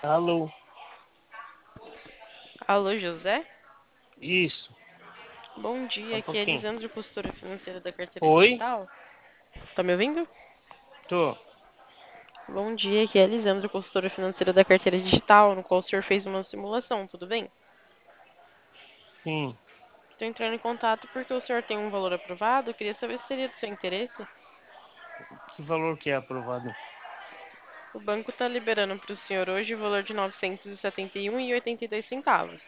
Alô? Alô, José? Isso. Bom dia, Faltou aqui é quem? Elisandro, consultora financeira da carteira Oi? digital. Tá me ouvindo? Tô. Bom dia, aqui é Elisandro, consultora financeira da carteira digital, no qual o senhor fez uma simulação, tudo bem? Sim. Estou entrando em contato porque o senhor tem um valor aprovado, eu queria saber se seria do seu interesse. Que valor que é aprovado? O banco está liberando para o senhor hoje o valor de R$ 971,82.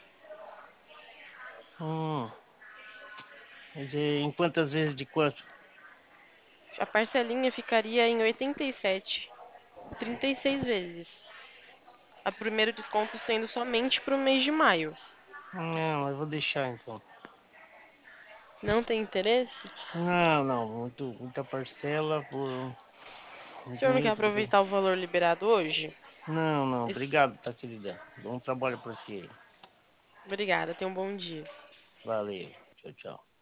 Hum. Mas em quantas vezes de quanto? A parcelinha ficaria em 87, 36 vezes. A primeiro desconto sendo somente para o mês de maio. Não, eu vou deixar então. Não tem interesse? Não, não. Muita parcela por O senhor não quer muito. aproveitar o valor liberado hoje? Não, não. Esse- Obrigado, tá, querida? Bom trabalho pra ti. Obrigada, tenha um bom dia. Valeu. Tchau, tchau.